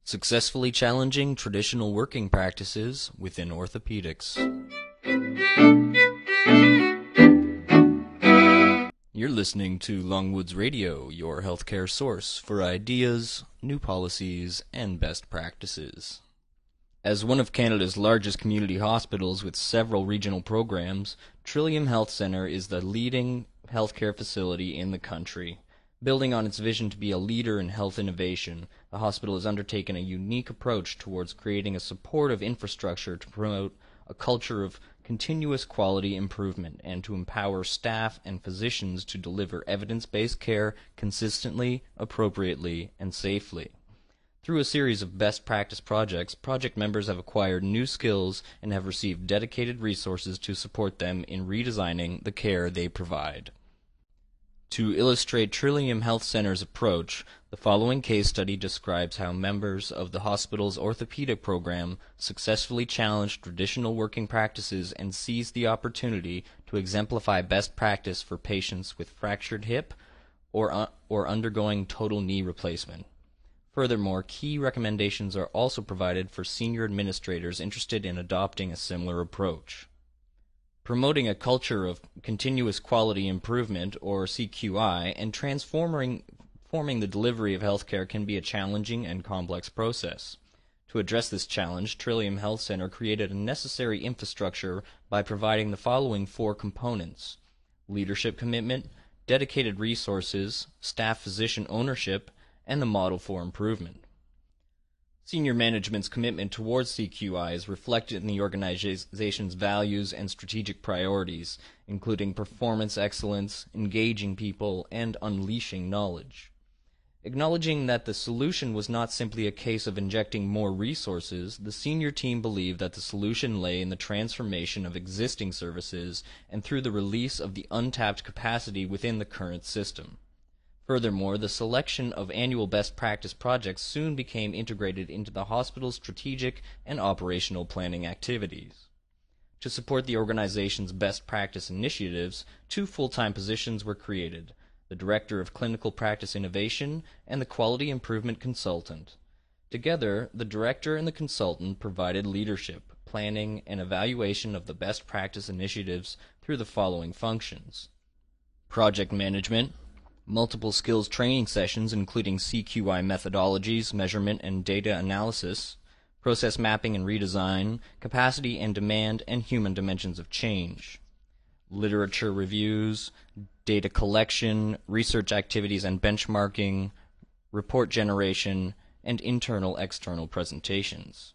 Successfully challenging traditional working practices within orthopedics. You're listening to Longwoods Radio, your healthcare source for ideas, new policies, and best practices. As one of Canada's largest community hospitals with several regional programs, Trillium Health Centre is the leading healthcare facility in the country. Building on its vision to be a leader in health innovation, the hospital has undertaken a unique approach towards creating a supportive infrastructure to promote a culture of continuous quality improvement and to empower staff and physicians to deliver evidence-based care consistently, appropriately, and safely. Through a series of best practice projects, project members have acquired new skills and have received dedicated resources to support them in redesigning the care they provide. To illustrate Trillium Health Centre's approach, the following case study describes how members of the hospital's orthopedic program successfully challenged traditional working practices and seized the opportunity to exemplify best practice for patients with fractured hip or undergoing total knee replacement. Furthermore, key recommendations are also provided for senior administrators interested in adopting a similar approach. Promoting a culture of continuous quality improvement, or CQI, and transforming the delivery of healthcare can be a challenging and complex process. To address this challenge, Trillium Health Centre created a necessary infrastructure by providing the following four components: leadership commitment, dedicated resources, staff physician ownership, and the model for improvement. Senior management's commitment towards CQI is reflected in the organization's values and strategic priorities, including performance excellence, engaging people, and unleashing knowledge. Acknowledging that the solution was not simply a case of injecting more resources, the senior team believed that the solution lay in the transformation of existing services and through the release of the untapped capacity within the current system. Furthermore, the selection of annual best practice projects soon became integrated into the hospital's strategic and operational planning activities. To support the organization's best practice initiatives, two full-time positions were created: the Director of Clinical Practice Innovation and the Quality Improvement Consultant. Together, the director and the consultant provided leadership, planning, and evaluation of the best practice initiatives through the following functions: project management, multiple skills training sessions including CQI methodologies, measurement and data analysis, process mapping and redesign, capacity and demand and human dimensions of change, literature reviews, data collection, research activities and benchmarking, report generation, and internal-external presentations.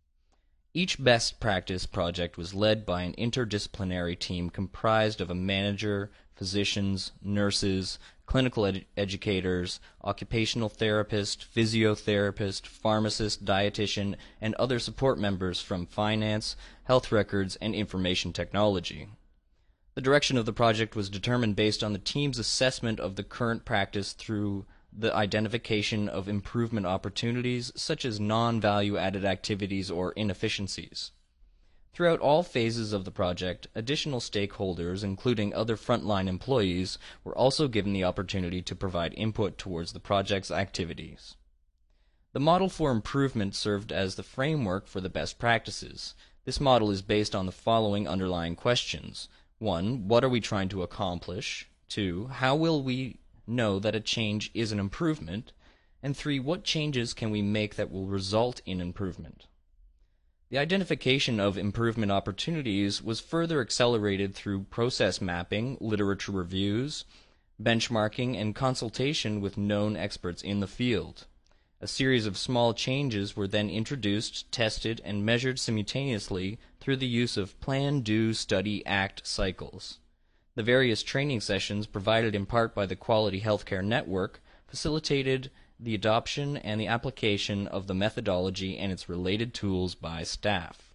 Each best practice project was led by an interdisciplinary team comprised of a manager, physicians, nurses, clinical educators, occupational therapist, physiotherapist, pharmacist, dietitian, and other support members from finance, health records, and information technology. The direction of the project was determined based on the team's assessment of the current practice through the identification of improvement opportunities such as non-value-added activities or inefficiencies. Throughout all phases of the project, additional stakeholders, including other frontline employees, were also given the opportunity to provide input towards the project's activities. The model for improvement served as the framework for the best practices. This model is based on the following underlying questions. 1. What are we trying to accomplish? 2. How will we know that a change is an improvement? And 3. What changes can we make that will result in improvement? The identification of improvement opportunities was further accelerated through process mapping, literature reviews, benchmarking, and consultation with known experts in the field. A series of small changes were then introduced, tested, and measured simultaneously through the use of plan, do, study, act cycles. The various training sessions provided in part by the Quality Healthcare Network facilitated the adoption and the application of the methodology and its related tools by staff.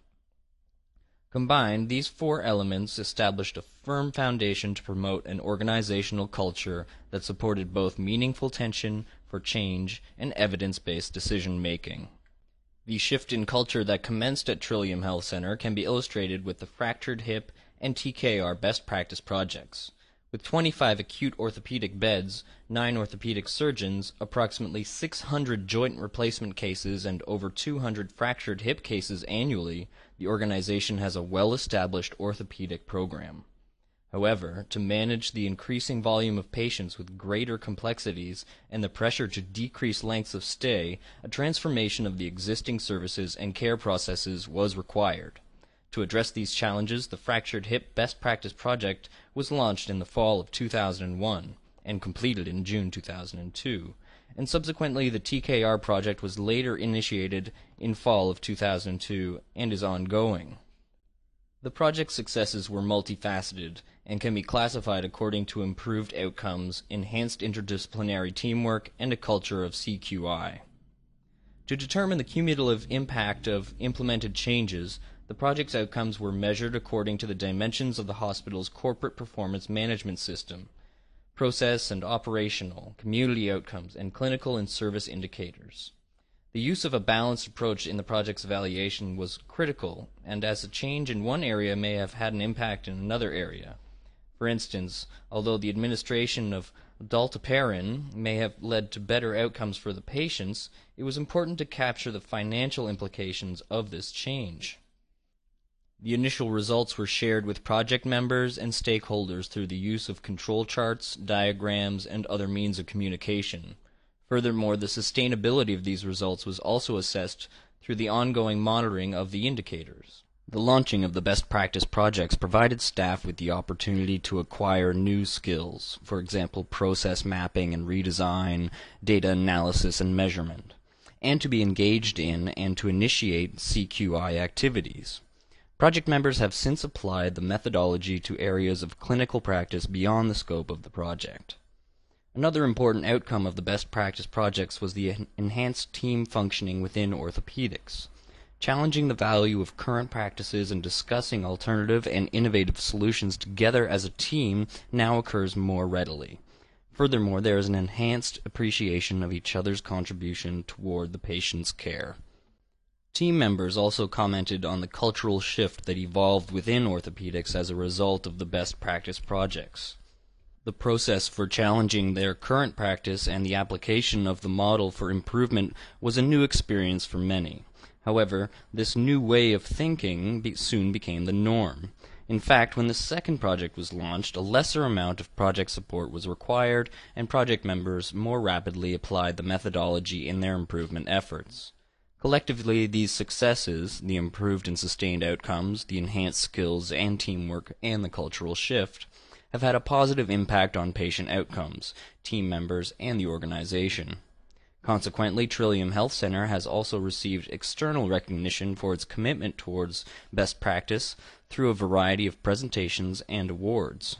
Combined, these four elements established a firm foundation to promote an organizational culture that supported both meaningful tension for change and evidence-based decision-making. The shift in culture that commenced at Trillium Health Centre can be illustrated with the fractured hip and TKR best practice projects. With 25 acute orthopedic beds, 9 orthopedic surgeons, approximately 600 joint replacement cases, and over 200 fractured hip cases annually, the organization has a well-established orthopedic program. However, to manage the increasing volume of patients with greater complexities and the pressure to decrease lengths of stay, a transformation of the existing services and care processes was required. To address these challenges, the Fractured Hip Best Practice Project was launched in the fall of 2001 and completed in June 2002, and subsequently the TKR project was later initiated in fall of 2002 and is ongoing. The project's successes were multifaceted and can be classified according to improved outcomes, enhanced interdisciplinary teamwork, and a culture of CQI. To determine the cumulative impact of implemented changes, the project's outcomes were measured according to the dimensions of the hospital's corporate performance management system, process and operational, community outcomes, and clinical and service indicators. The use of a balanced approach in the project's evaluation was critical, and as a change in one area may have had an impact in another area. For instance, although the administration of dalteparin may have led to better outcomes for the patients, it was important to capture the financial implications of this change. The initial results were shared with project members and stakeholders through the use of control charts, diagrams, and other means of communication. Furthermore, the sustainability of these results was also assessed through the ongoing monitoring of the indicators. The launching of the best practice projects provided staff with the opportunity to acquire new skills, for example, process mapping and redesign, data analysis and measurement, and to be engaged in and to initiate CQI activities. Project members have since applied the methodology to areas of clinical practice beyond the scope of the project. Another important outcome of the best practice projects was the enhanced team functioning within orthopedics. Challenging the value of current practices and discussing alternative and innovative solutions together as a team now occurs more readily. Furthermore, there is an enhanced appreciation of each other's contribution toward the patient's care. Team members also commented on the cultural shift that evolved within orthopedics as a result of the best practice projects. The process for challenging their current practice and the application of the model for improvement was a new experience for many. However, this new way of thinking soon became the norm. In fact, when the second project was launched, a lesser amount of project support was required, and project members more rapidly applied the methodology in their improvement efforts. Collectively, these successes, the improved and sustained outcomes, the enhanced skills and teamwork, and the cultural shift, have had a positive impact on patient outcomes, team members, and the organization. Consequently, Trillium Health Center has also received external recognition for its commitment towards best practice through a variety of presentations and awards.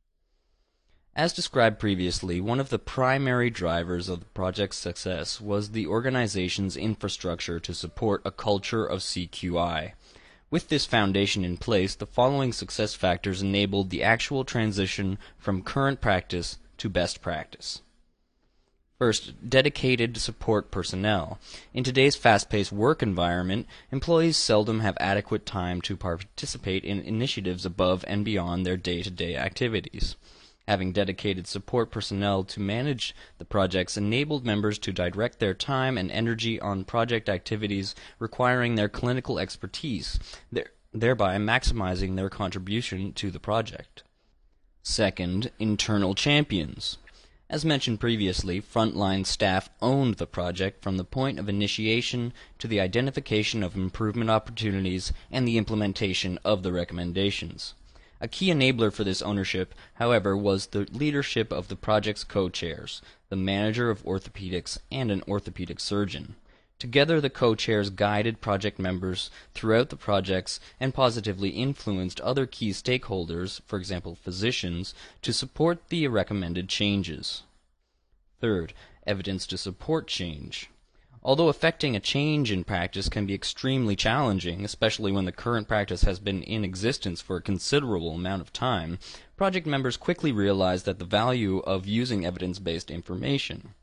As described previously, one of the primary drivers of the project's success was the organization's infrastructure to support a culture of CQI. With this foundation in place, the following success factors enabled the actual transition from current practice to best practice. First, dedicated support personnel. In today's fast-paced work environment, employees seldom have adequate time to participate in initiatives above and beyond their day-to-day activities. Having dedicated support personnel to manage the projects enabled members to direct their time and energy on project activities requiring their clinical expertise, thereby maximizing their contribution to the project. Second, internal champions. As mentioned previously, frontline staff owned the project from the point of initiation to the identification of improvement opportunities and the implementation of the recommendations. A key enabler for this ownership, however, was the leadership of the project's co-chairs, the manager of orthopedics, and an orthopedic surgeon. Together, the co-chairs guided project members throughout the projects and positively influenced other key stakeholders, for example physicians, to support the recommended changes. Third, evidence to support change. Although effecting a change in practice can be extremely challenging, especially when the current practice has been in existence for a considerable amount of time, project members quickly realized that the value of using evidence-based information.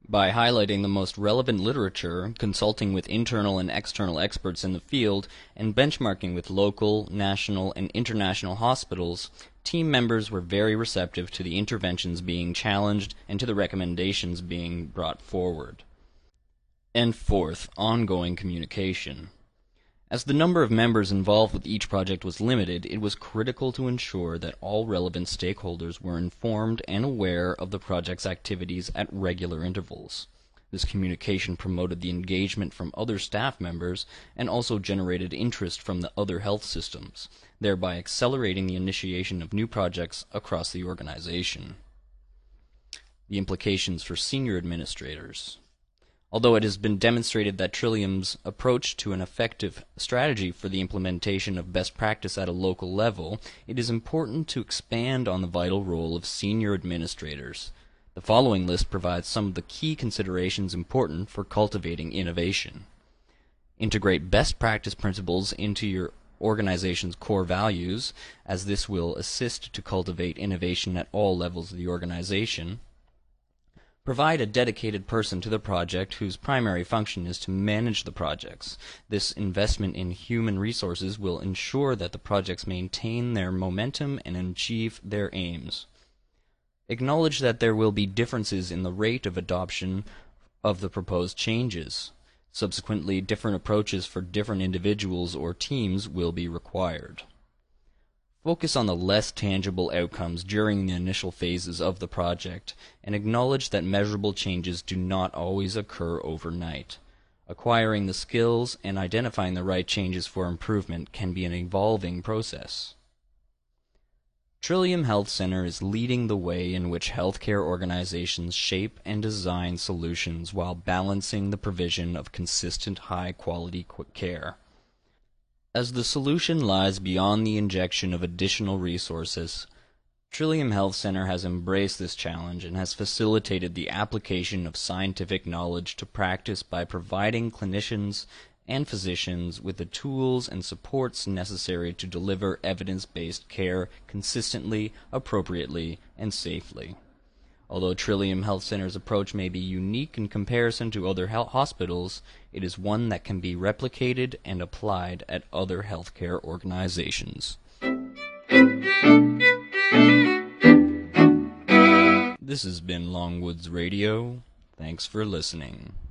By highlighting the most relevant literature, consulting with internal and external experts in the field, and benchmarking with local, national, and international hospitals, team members were very receptive to the interventions being challenged and to the recommendations being brought forward. And fourth, ongoing communication. As the number of members involved with each project was limited, it was critical to ensure that all relevant stakeholders were informed and aware of the project's activities at regular intervals. This communication promoted the engagement from other staff members and also generated interest from the other health systems, thereby accelerating the initiation of new projects across the organization. The implications for senior administrators. Although it has been demonstrated that Trillium's approach to an effective strategy for the implementation of best practice at a local level, it is important to expand on the vital role of senior administrators. The following list provides some of the key considerations important for cultivating innovation. Integrate best practice principles into your organization's core values, as this will assist to cultivate innovation at all levels of the organization. Provide a dedicated person to the project whose primary function is to manage the projects. This investment in human resources will ensure that the projects maintain their momentum and achieve their aims. Acknowledge that there will be differences in the rate of adoption of the proposed changes. Subsequently, different approaches for different individuals or teams will be required. Focus on the less tangible outcomes during the initial phases of the project, and acknowledge that measurable changes do not always occur overnight. Acquiring the skills and identifying the right changes for improvement can be an evolving process. Trillium Health Center is leading the way in which healthcare organizations shape and design solutions while balancing the provision of consistent high-quality care. As the solution lies beyond the injection of additional resources, Trillium Health Center has embraced this challenge and has facilitated the application of scientific knowledge to practice by providing clinicians and physicians with the tools and supports necessary to deliver evidence-based care consistently, appropriately, and safely. Although Trillium Health Center's approach may be unique in comparison to other hospitals, it is one that can be replicated and applied at other healthcare organizations. This has been Longwoods Radio. Thanks for listening.